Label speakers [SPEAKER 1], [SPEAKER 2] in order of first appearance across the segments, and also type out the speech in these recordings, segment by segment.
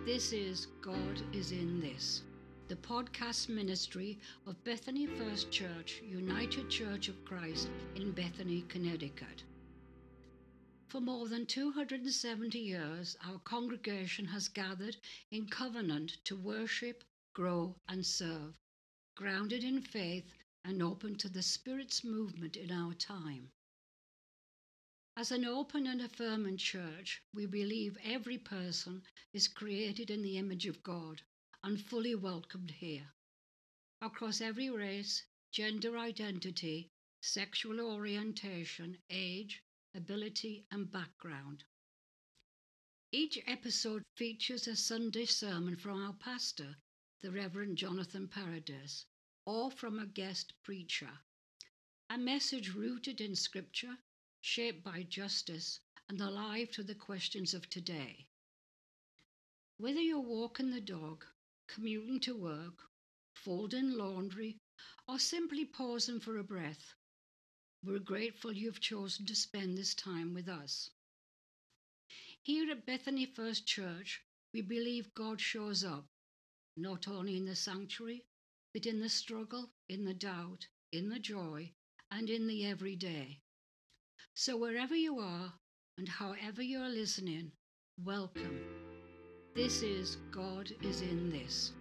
[SPEAKER 1] This is God is in This, the podcast ministry of Bethany First Church, United Church of Christ in Bethany, Connecticut. For more than 270 years, our congregation has gathered in covenant to worship, grow, and serve, grounded in faith and open to the Spirit's movement in our time. As an open and affirming church, we believe every person is created in the image of God and fully welcomed here, across every race, gender identity, sexual orientation, age, ability, and background. Each episode features a Sunday sermon from our pastor, the Reverend Jonathan Paradis, or from a guest preacher. A message rooted in Scripture, shaped by justice, and alive to the questions of today. Whether you're walking the dog, commuting to work, folding laundry, or simply pausing for a breath, we're grateful you've chosen to spend this time with us. Here at Bethany First Church, we believe God shows up, not only in the sanctuary, but in the struggle, in the doubt, in the joy, and in the everyday. So wherever you are and however you're listening, welcome. This is God is in This.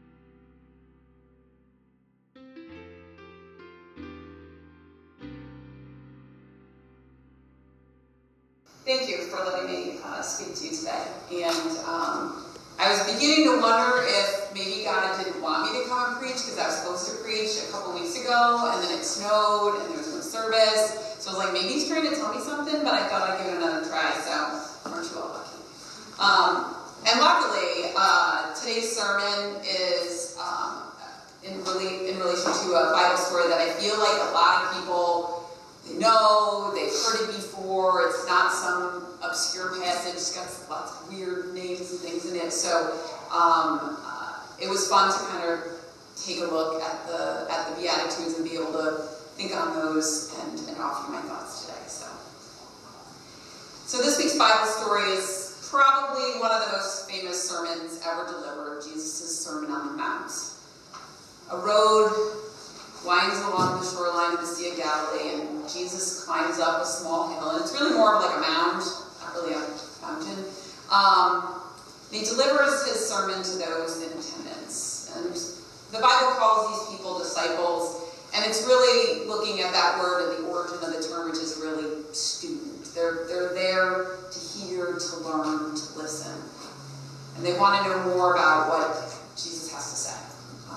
[SPEAKER 2] Thank you for letting me speak to you today. And I was beginning to wonder if maybe God didn't want me to come and preach because I was supposed to preach a couple weeks ago, and then it snowed and there was no service. So I was like, maybe he's trying to tell me something, but I thought I'd give it another try, so aren't you all lucky? And luckily, today's sermon is in relation to a Bible story that I feel like a lot of people, they know, they've heard it before. It's not some obscure passage. It's got lots of weird names and things in it. So it was fun to kind of take a look at the Beatitudes and be able to think on those and offer my thoughts today. So this week's Bible story is probably one of the most famous sermons ever delivered, Jesus' Sermon on the Mount. A road winds along the shoreline of the Sea of Galilee, and Jesus climbs up a small hill, and it's really more of like a mound, not really a mountain. And he delivers his sermon to those in attendance. And the Bible calls these people disciples. And it's really looking at that word and the origin of the term, which is really student. They're there to hear, to learn, to listen. And they want to know more about what Jesus has to say.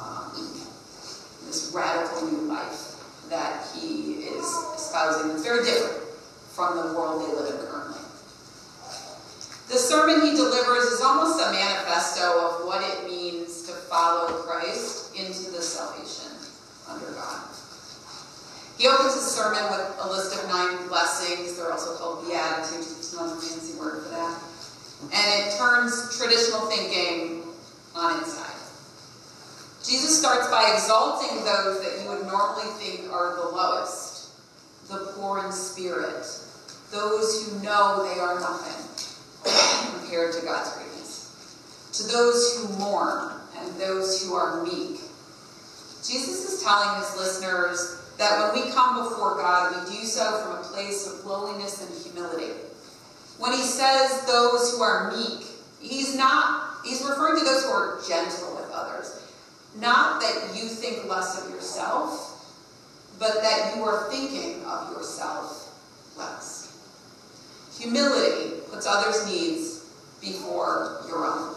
[SPEAKER 2] This radical new life that he is espousing that's very different from the world they live in currently. The sermon he delivers is almost a manifesto of what it means to follow Christ into the salvation under God. He opens his sermon with a list of 9 blessings. They're also called Beatitudes. It's another fancy word for that. And it turns traditional thinking on its side. Jesus starts by exalting those that you would normally think are the lowest, the poor in spirit, those who know they are nothing compared to God's greatness, to those who mourn and those who are meek. Jesus is telling his listeners that when we come before God, we do so from a place of lowliness and humility. When he says those who are meek, he's referring to those who are gentle with others. Not that you think less of yourself, but that you are thinking of yourself less. Humility puts others' needs before your own.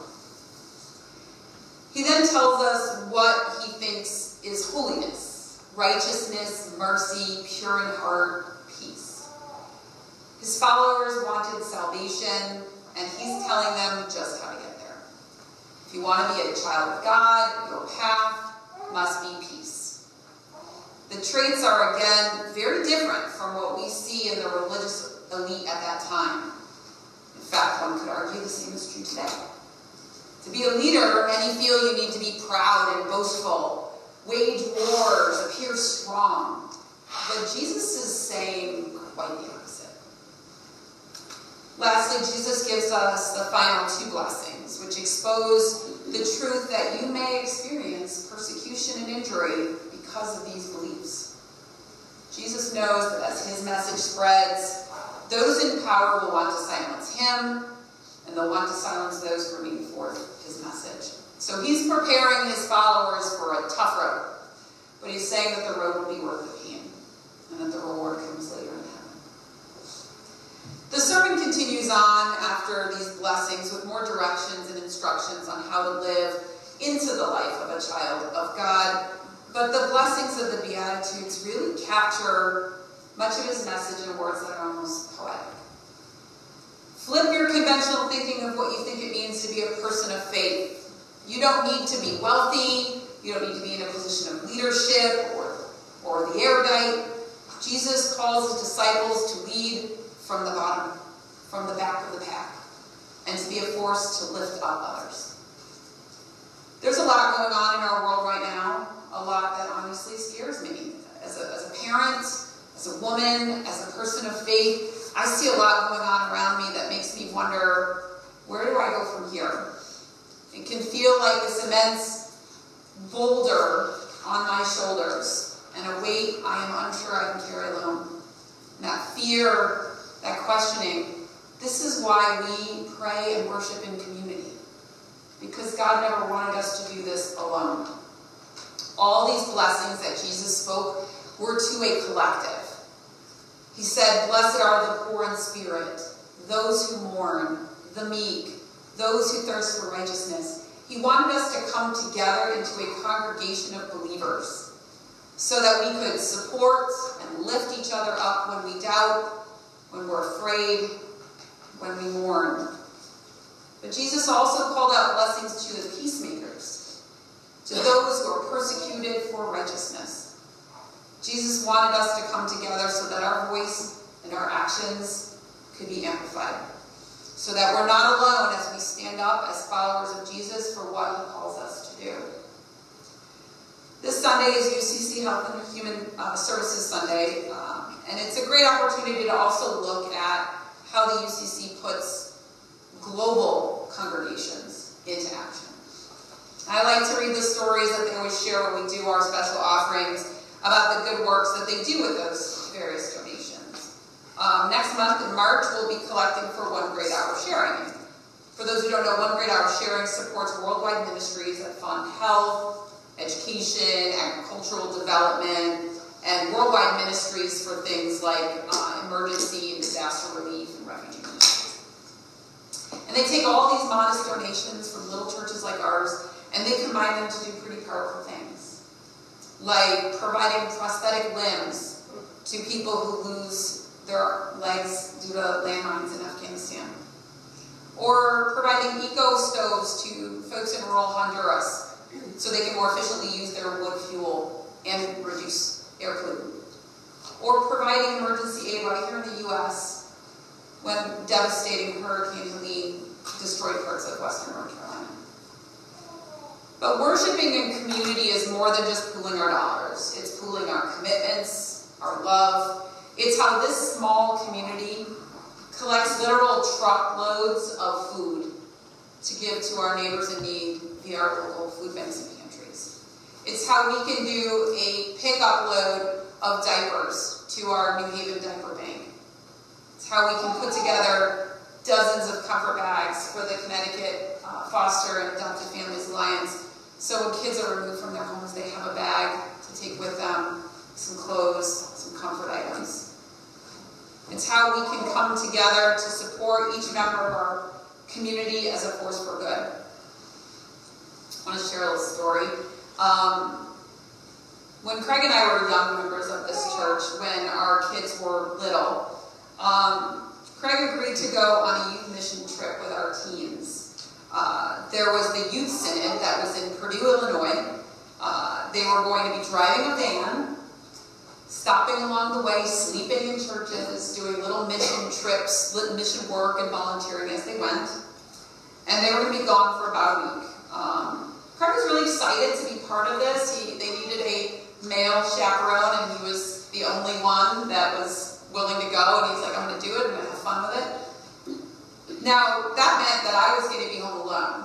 [SPEAKER 2] He then tells us what he thinks is holiness, righteousness, mercy, pure in heart, peace. His followers wanted salvation, and he's telling them just how to get there. If you want to be a child of God, your path must be peace. The traits are, again, very different from what we see in the religious elite at that time. In fact, one could argue the same is true today. To be a leader, many feel you need to be proud and boastful, wage wars, appear strong. But Jesus is saying quite the opposite. Lastly, Jesus gives us the final 2 blessings. which expose the truth that you may experience persecution and injury because of these beliefs. Jesus knows that as his message spreads, those in power will want to silence him, and they'll want to silence those bringing forth his message. So he's preparing his followers for a tough road, but he's saying that the road will be worth the pain, and that the reward comes later in heaven. The sermon continues on after these blessings with more directions and instructions on how to live into the life of a child of God. But the blessings of the Beatitudes really capture much of his message in words that are almost poetic. Flip your conventional thinking of what you think it means to be a person of faith. You don't need to be wealthy. You don't need to be in a position of leadership or the erudite. Jesus calls his disciples to lead from the bottom, from the back of the pack, and to be a force to lift up others. There's a lot going on in our world right now, a lot that honestly scares me. As a parent, as a woman, as a person of faith, I see a lot going on around me that makes me wonder, where do I go from here? It can feel like this immense boulder on my shoulders, and a weight I am unsure I can carry alone. And that fear, that questioning, this is why we pray and worship in community. Because God never wanted us to do this alone. All these blessings that Jesus spoke were to a collective. He said, "Blessed are the poor in spirit, those who mourn, the meek, those who thirst for righteousness." He wanted us to come together into a congregation of believers so that we could support and lift each other up when we doubt, when we're afraid, when we mourn. But Jesus also called out blessings to the peacemakers, to those who are persecuted for righteousness. Jesus wanted us to come together so that our voice and our actions could be amplified, so that we're not alone as we stand up as followers of Jesus for what he calls us to do. This Sunday is UCC Health and Human Services Sunday, and it's a great opportunity to also look at how the UCC puts global congregations into action. I like to read the stories that they always share when we do our special offerings about the good works that they do with those various donations. Next month in March, we'll be collecting for One Great Hour Sharing. For those who don't know, One Great Hour Sharing supports worldwide ministries that fund health, education, agricultural development, and worldwide ministries for things like emergency and disaster relief and refugee ministries. And they take all these modest donations from little churches like ours, and they combine them to do pretty powerful things, like providing prosthetic limbs to people who lose their legs due to landmines in Afghanistan, or providing eco-stoves to folks in rural Honduras so they can more efficiently use their wood fuel and reduce air pollution, or providing emergency aid right here in the U.S. when devastating Hurricane Helene destroyed parts of western North Carolina. But worshiping in community is more than just pooling our dollars. It's pooling our commitments, our love. It's how this small community collects literal truckloads of food to give to our neighbors in need via our local food banks and pantries. It's how we can do a pickup load of diapers to our New Haven diaper bank. It's how we can put together dozens of comfort bags for the Connecticut Foster and Adopted Families Alliance, so when kids are removed from their homes, they have a bag to take with them, some clothes, some comfort items. It's how we can come together to support each member of our community as a force for good. I want to share a little story. When Craig and I were young members of this church, when our kids were little, Craig agreed to go on a youth mission trip with our teens. There was the Youth Synod that was in Purdue, Illinois. They were going to be driving a van, stopping along the way, sleeping in churches, doing little mission trips, mission work and volunteering as they went. And they were going to be gone for about a week. Craig was really excited to be part of this. They needed a male chaperone, and he was the only one that was willing to go. And he's like, I'm going to do it. I'm going to have fun with it. Now, that meant that I was going to be home alone.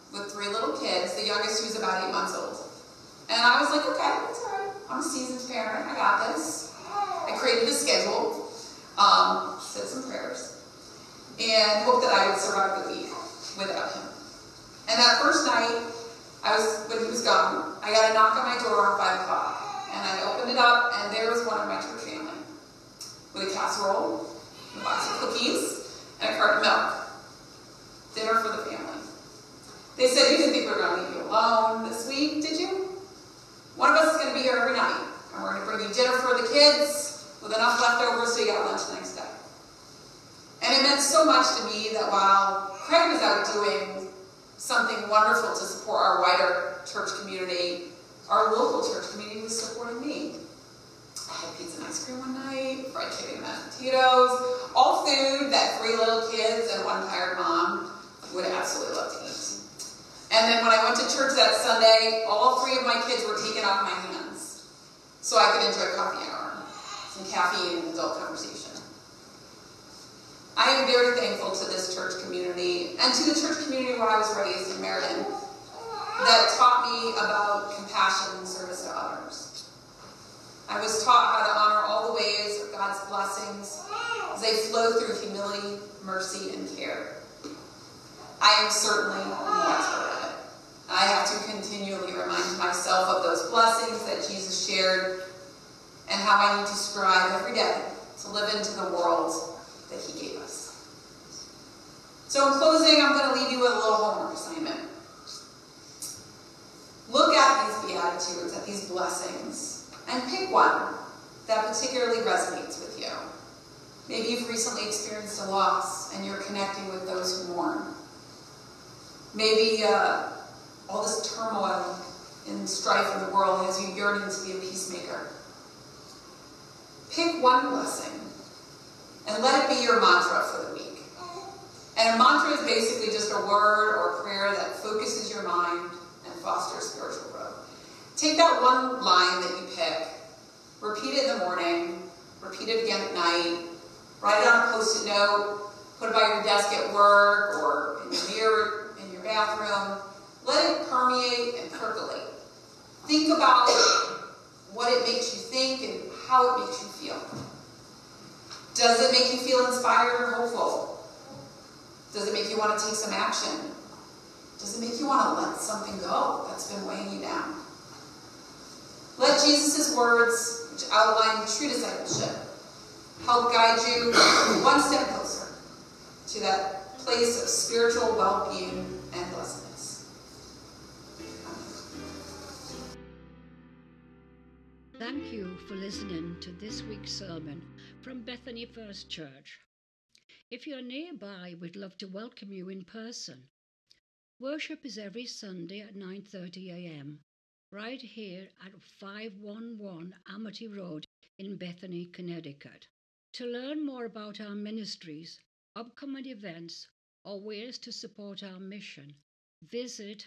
[SPEAKER 2] with 3 little kids, the youngest who's about 8 months old. And I was like, okay, that's all right. I'm a seasoned parent. I got this. I created a schedule, said some prayers, and hoped that I would survive the week without him. And that first night, when he was gone, I got a knock on my door at 5 o'clock. And I opened it up, and there was one of my church family with a casserole, a box of cookies, and a carton of milk. Dinner for the family. They said, you didn't think we were going to leave you alone this week, did you? One of us is going to be here every night, and we're going to bring you dinner for the kids with enough leftovers so you got lunch the next day. And it meant so much to me that while Craig was out doing something wonderful to support our wider church community, our local church community was supporting me. I had pizza and ice cream one night, fried chicken and mashed potatoes, all food that 3 little kids and 1 tired mom would absolutely love to eat. And then when I went to church that Sunday, all 3 of my kids were taken off my hands so I could enjoy coffee hour, some caffeine and adult conversation. I am very thankful to this church community and to the church community where I was raised in Meriden that taught me about compassion and service to others. I was taught how to honor all the ways of God's blessings as they flow through humility, mercy, and care. I am certainly no expert at it. I have to continually remind myself of those blessings that Jesus shared and how I need to strive every day to live into the world that he gave us. So in closing, I'm going to leave you with a little homework assignment. Look at these Beatitudes, at these blessings, and pick one that particularly resonates with you. Maybe you've recently experienced a loss and you're connecting with those who mourn. Maybe all this turmoil and strife in the world has you yearning to be a peacemaker. Pick one blessing and let it be your mantra for the week. And a mantra is basically just a word or prayer that focuses your mind and fosters spiritual growth. Take that one line that you pick, repeat it in the morning, repeat it again at night, write it on a post-it note, put it by your desk at work or in your mirror in your bathroom. Let it permeate and percolate. Think about what it makes you think and how it makes you feel. Does it make you feel inspired or hopeful? Does it make you want to take some action? Does it make you want to let something go that's been weighing you down? Let Jesus' words, which outline true discipleship, help guide you one step closer to that place of spiritual well-being and blessedness.
[SPEAKER 1] Thank you for listening to this week's sermon from Bethany First Church. If you're nearby, we'd love to welcome you in person. Worship is every Sunday at 9:30 a.m. right here at 511 Amity Road in Bethany, Connecticut. To learn more about our ministries, upcoming events, or ways to support our mission, visit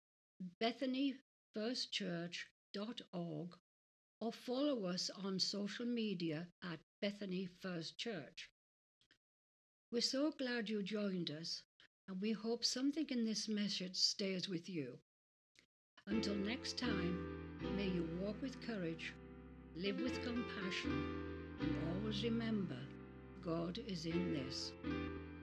[SPEAKER 1] bethanyfirstchurch.org or follow us on social media at Bethany First Church. We're so glad you joined us, and we hope something in this message stays with you. Until next time, may you walk with courage, live with compassion, and always remember, God is in this.